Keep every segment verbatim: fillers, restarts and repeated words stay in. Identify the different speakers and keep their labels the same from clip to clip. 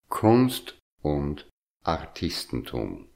Speaker 1: Kunst und Artistentum.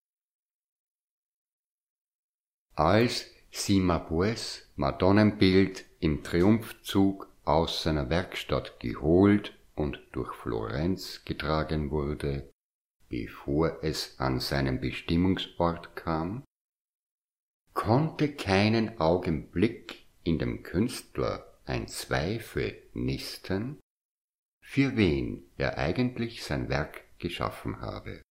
Speaker 1: Als Cimabues Madonnenbild im Triumphzug aus seiner Werkstatt geholt und durch Florenz getragen wurde, bevor es an seinen Bestimmungsort kam, konnte keinen Augenblick in dem Künstler ein Zweifel nisten, für wen er eigentlich sein Werk geschaffen habe.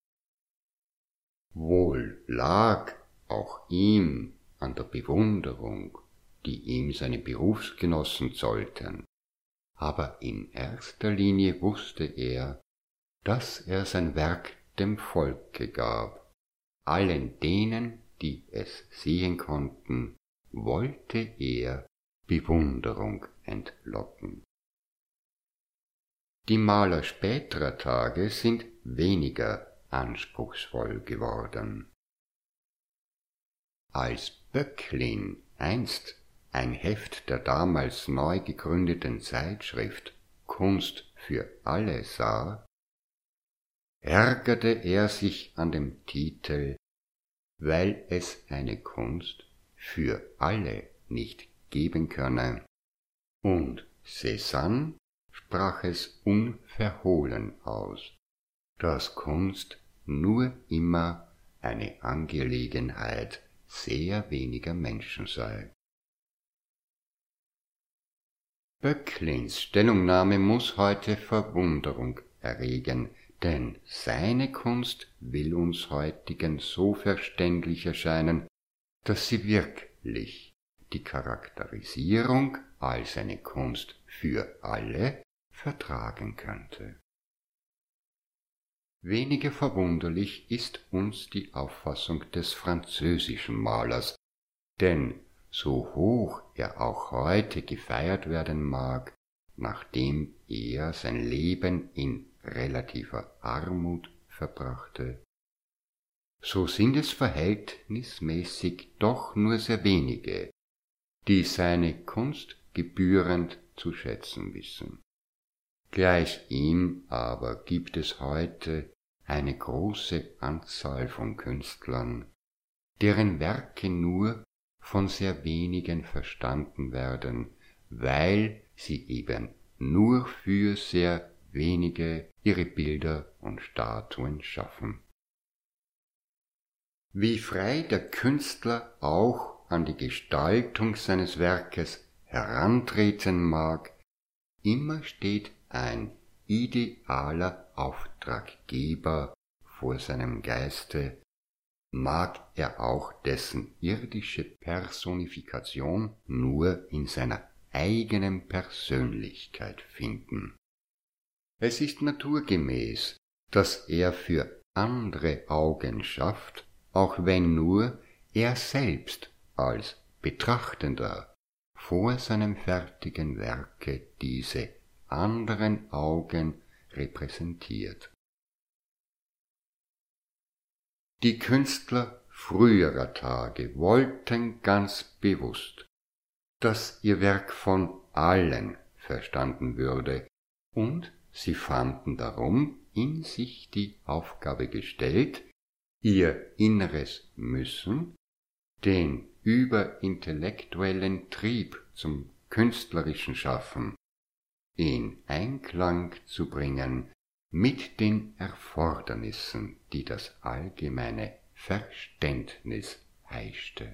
Speaker 1: Wohl lag auch ihm an der Bewunderung, die ihm seine Berufsgenossen zollten, aber in erster Linie wusste er, dass er sein Werk dem Volke gab, allen denen, die es sehen konnten, wollte er Bewunderung entlocken. Die Maler späterer Tage sind weniger anspruchsvoll geworden. Als Böcklin einst ein Heft der damals neu gegründeten Zeitschrift Kunst für alle sah, ärgerte er sich an dem Titel, weil es eine Kunst für alle nicht geben könne, und Cézanne sprach es unverhohlen aus, dass Kunst nur immer eine Angelegenheit sehr weniger Menschen sei. Böcklins Stellungnahme muss heute Verwunderung erregen, denn seine Kunst will uns heutigen so verständlich erscheinen, dass sie wirklich die Charakterisierung als eine Kunst für alle vertragen könnte. Weniger verwunderlich ist uns die Auffassung des französischen Malers, denn so hoch er auch heute gefeiert werden mag, nachdem er sein Leben in relativer Armut verbrachte, so sind es verhältnismäßig doch nur sehr wenige, die seine Kunst gebührend zu schätzen wissen. Gleich ihm aber gibt es heute eine große Anzahl von Künstlern, deren Werke nur von sehr wenigen verstanden werden, weil sie eben nur für sehr wenige ihre Bilder und Statuen schaffen. Wie frei der Künstler auch an die Gestaltung seines Werkes herantreten mag, immer steht ein idealer Auftraggeber vor seinem Geiste, mag er auch dessen irdische Personifikation nur in seiner eigenen Persönlichkeit finden. Es ist naturgemäß, dass er für andere Augen schafft, auch wenn nur er selbst als Betrachtender vor seinem fertigen Werke diese anderen Augen repräsentiert. Die Künstler früherer Tage wollten ganz bewusst, dass ihr Werk von allen verstanden würde, und sie fanden darum in sich die Aufgabe gestellt, ihr inneres Müssen, den überintellektuellen Trieb zum künstlerischen Schaffen, in Einklang zu bringen mit den Erfordernissen, die das allgemeine Verständnis heischte.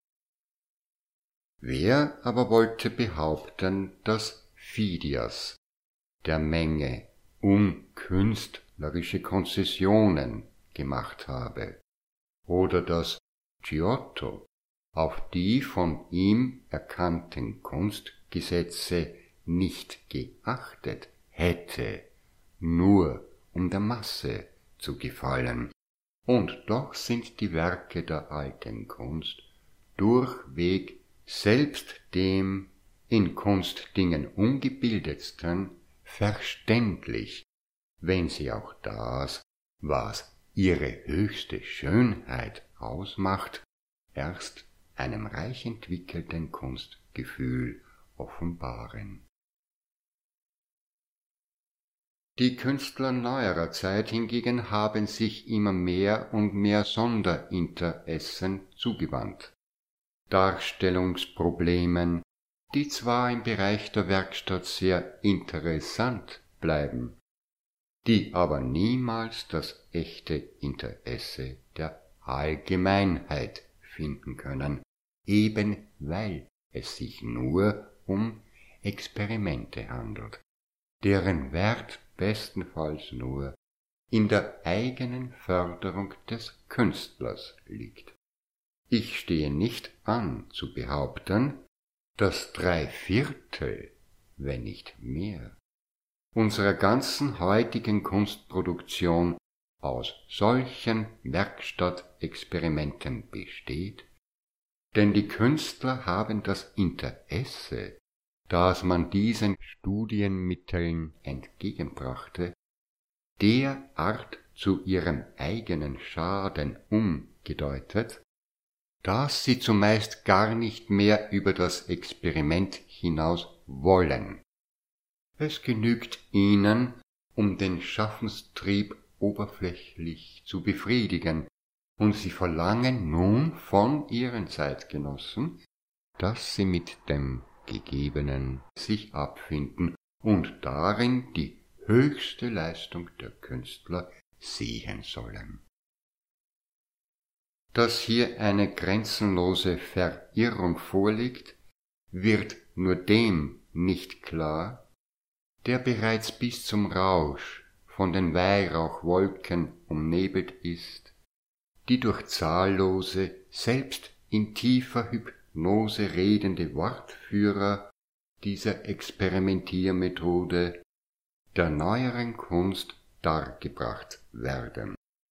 Speaker 1: Wer aber wollte behaupten, dass Phidias der Menge unkünstlerische Konzessionen gemacht habe, oder dass Giotto auf die von ihm erkannten Kunstgesetze nicht geachtet hätte, nur um der Masse zu gefallen, und doch sind die Werke der alten Kunst durchweg selbst dem in Kunstdingen ungebildetsten verständlich, wenn sie auch das, was ihre höchste Schönheit ausmacht, erst einem reich entwickelten Kunstgefühl offenbaren. Die Künstler neuerer Zeit hingegen haben sich immer mehr und mehr Sonderinteressen zugewandt. Darstellungsproblemen, die zwar im Bereich der Werkstatt sehr interessant bleiben, die aber niemals das echte Interesse der Allgemeinheit finden können, eben weil es sich nur um Experimente handelt, deren Wert bestenfalls nur in der eigenen Förderung des Künstlers liegt. Ich stehe nicht an zu behaupten, dass drei Viertel, wenn nicht mehr, unserer ganzen heutigen Kunstproduktion aus solchen Werkstattexperimenten besteht, denn die Künstler haben das Interesse, das man diesen Studienmitteln entgegenbrachte, derart zu ihrem eigenen Schaden umgedeutet, dass sie zumeist gar nicht mehr über das Experiment hinaus wollen. Es genügt ihnen, um den Schaffenstrieb oberflächlich zu befriedigen, und sie verlangen nun von ihren Zeitgenossen, dass sie mit dem Gegebenen sich abfinden und darin die höchste Leistung der Künstler sehen sollen. Dass hier eine grenzenlose Verirrung vorliegt, wird nur dem nicht klar, der bereits bis zum Rausch von den Weihrauchwolken umnebelt ist, die durch zahllose, selbst in tiefer Hypnose redende Wortführer dieser Experimentiermethode der neueren Kunst dargebracht werden.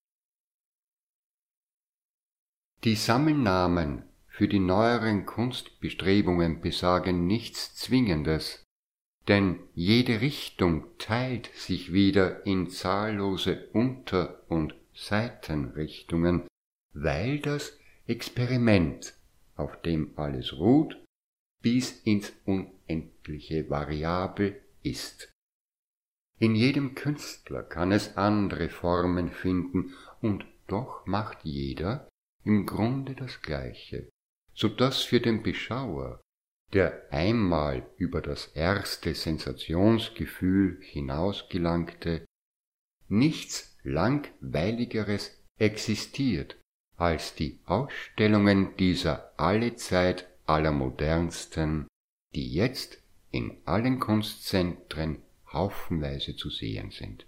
Speaker 1: Die Sammelnamen für die neueren Kunstbestrebungen besagen nichts Zwingendes, denn jede Richtung teilt sich wieder in zahllose Unter- und Seitenrichtungen, weil das Experiment, auf dem alles ruht, bis ins Unendliche variabel ist. In jedem Künstler kann es andere Formen finden, und doch macht jeder im Grunde das Gleiche, so dass für den Beschauer, der einmal über das erste Sensationsgefühl hinausgelangte, nichts Langweiligeres existiert als die Ausstellungen dieser allezeit allermodernsten, die jetzt in allen Kunstzentren haufenweise zu sehen sind.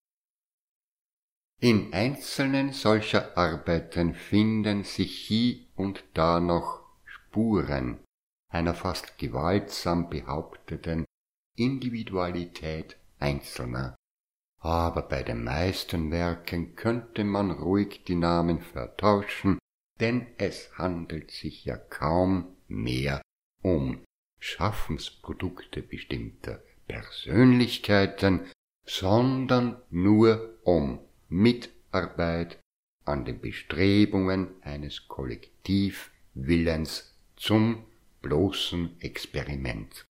Speaker 1: In einzelnen solcher Arbeiten finden sich hie und da noch Spuren einer fast gewaltsam behaupteten Individualität Einzelner, aber bei den meisten Werken könnte man ruhig die Namen vertauschen, denn es handelt sich ja kaum mehr um Schaffensprodukte bestimmter Persönlichkeiten, sondern nur um Mitarbeit an den Bestrebungen eines Kollektivwillens zum bloßen Experiment.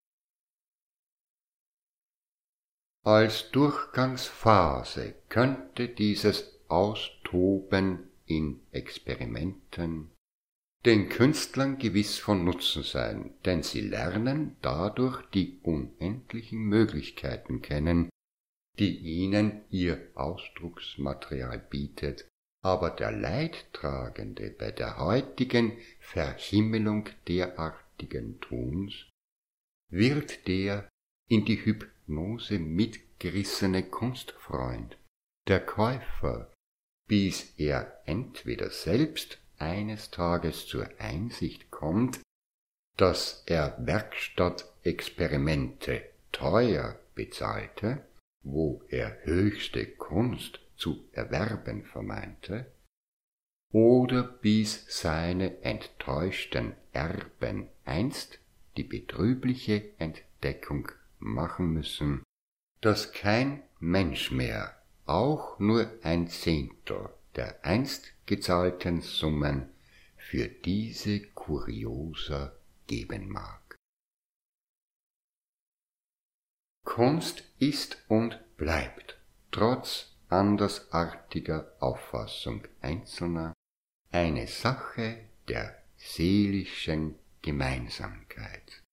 Speaker 1: Als Durchgangsphase könnte dieses Austoben in Experimenten den Künstlern gewiss von Nutzen sein, denn sie lernen dadurch die unendlichen Möglichkeiten kennen, die ihnen ihr Ausdrucksmaterial bietet, aber der Leidtragende bei der heutigen Verhimmelung derartigen Tuns wird der in die Hypnose mitgerissene Kunstfreund, der Käufer, bis er entweder selbst eines Tages zur Einsicht kommt, dass er Werkstattexperimente teuer bezahlte, wo er höchste Kunst zu erwerben vermeinte, oder bis seine enttäuschten Erben einst die betrübliche Entdeckung machen müssen, dass kein Mensch mehr auch nur ein Zehntel der einst gezahlten Summen für diese Kuriosa geben mag. Kunst ist und bleibt trotz andersartiger Auffassung Einzelner eine Sache der seelischen Gemeinsamkeit.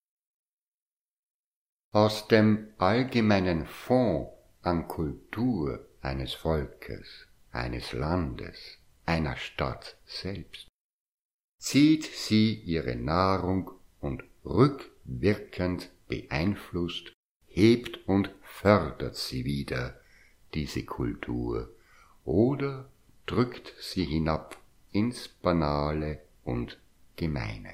Speaker 1: Aus dem allgemeinen Fonds an Kultur eines Volkes, eines Landes, einer Stadt selbst, zieht sie ihre Nahrung und rückwirkend beeinflusst, hebt und fördert sie wieder, diese Kultur, oder drückt sie hinab ins Banale und Gemeine.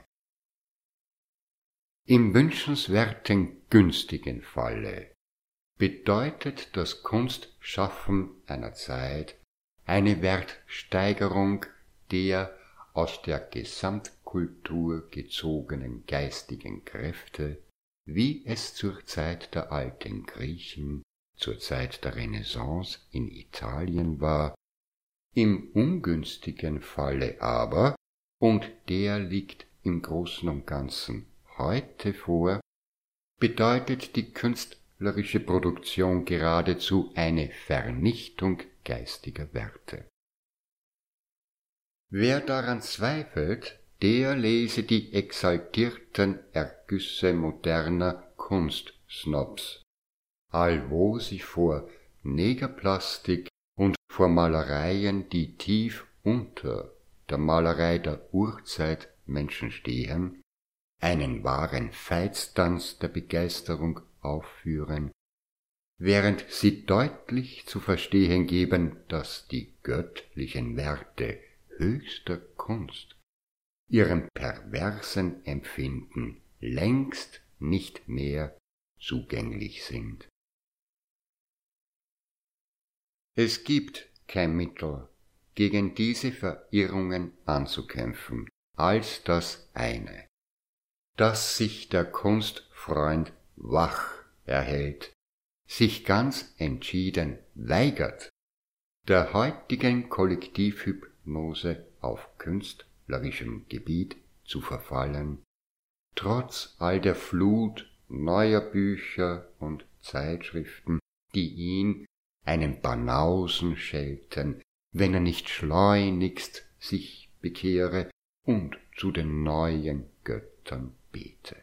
Speaker 1: Im wünschenswerten günstigen Falle bedeutet das Kunstschaffen einer Zeit eine Wertsteigerung der aus der Gesamtkultur gezogenen geistigen Kräfte, wie es zur Zeit der alten Griechen, zur Zeit der Renaissance in Italien war. Im ungünstigen Falle aber, und der liegt im Großen und Ganzen heute vor, bedeutet die künstlerische Produktion geradezu eine Vernichtung geistiger Werte. Wer daran zweifelt, der lese die exaltierten Ergüsse moderner Kunstsnobs, allwo sie vor Negerplastik und vor Malereien, die tief unter der Malerei der Urzeitmenschen stehen, einen wahren Veitstanz der Begeisterung aufführen, während sie deutlich zu verstehen geben, dass die göttlichen Werte höchster Kunst ihrem perversen Empfinden längst nicht mehr zugänglich sind. Es gibt kein Mittel, gegen diese Verirrungen anzukämpfen, als das eine, dass sich der Kunstfreund wach erhält, sich ganz entschieden weigert, der heutigen Kollektivhypnose auf künstlerischem Gebiet zu verfallen, trotz all der Flut neuer Bücher und Zeitschriften, die ihn, einen Banausen, schelten, wenn er nicht schleunigst sich bekehre und zu den neuen Göttern bete.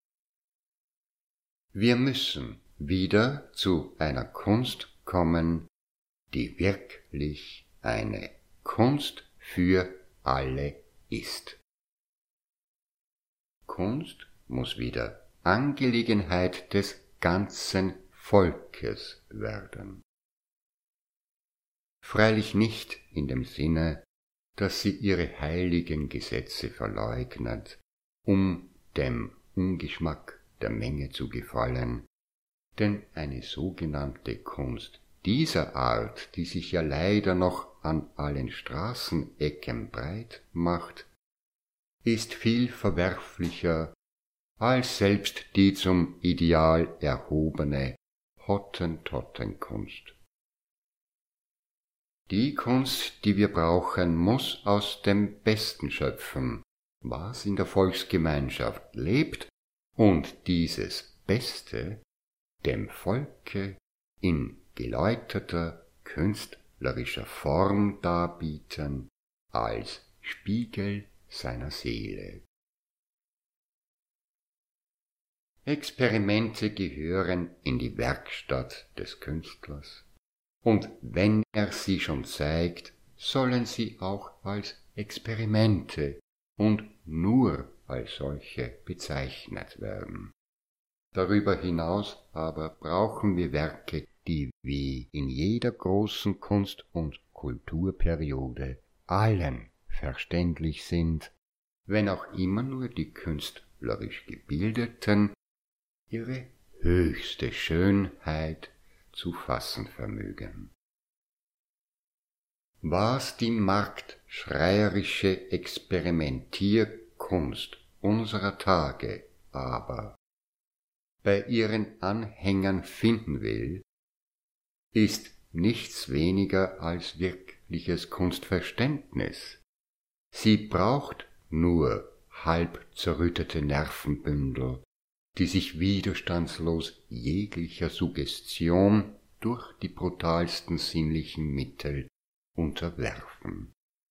Speaker 1: Wir müssen wieder zu einer Kunst kommen, die wirklich eine Kunst für alle ist. Kunst muss wieder Angelegenheit des ganzen Volkes werden. Freilich nicht in dem Sinne, dass sie ihre heiligen Gesetze verleugnet, um dem Ungeschmack der Menge zu gefallen, denn eine sogenannte Kunst dieser Art, die sich ja leider noch an allen Straßenecken breit macht, ist viel verwerflicher als selbst die zum Ideal erhobene Hottentottenkunst. Die Kunst, die wir brauchen, muss aus dem Besten schöpfen, was in der Volksgemeinschaft lebt, und dieses Beste dem Volke in geläuterter künstlerischer Form darbieten, als Spiegel seiner Seele. Experimente gehören in die Werkstatt des Künstlers, und wenn er sie schon zeigt, sollen sie auch als Experimente und nur als solche bezeichnet werden. Darüber hinaus aber brauchen wir Werke, die wie in jeder großen Kunst- und Kulturperiode allen verständlich sind, wenn auch immer nur die künstlerisch Gebildeten ihre höchste Schönheit zu fassen vermögen. Was die marktschreierische Experimentierkunst unserer Tage aber bei ihren Anhängern finden will, ist nichts weniger als wirkliches Kunstverständnis. Sie braucht nur halb zerrüttete Nervenbündel, die sich widerstandslos jeglicher Suggestion durch die brutalsten sinnlichen Mittel unterwerfen.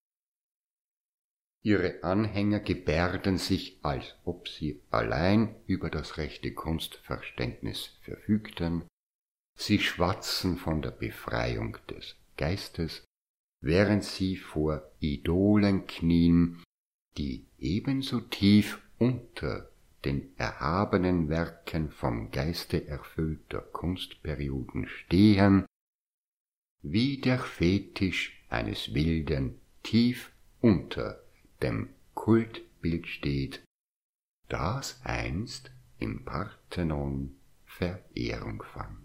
Speaker 1: Ihre Anhänger gebärden sich, als ob sie allein über das rechte Kunstverständnis verfügten, sie schwatzen von der Befreiung des Geistes, während sie vor Idolen knien, die ebenso tief unter den erhabenen Werken vom Geiste erfüllter Kunstperioden stehen, wie der Fetisch eines Wilden tief unter dem Kultbild steht, das einst im Parthenon Verehrung fand.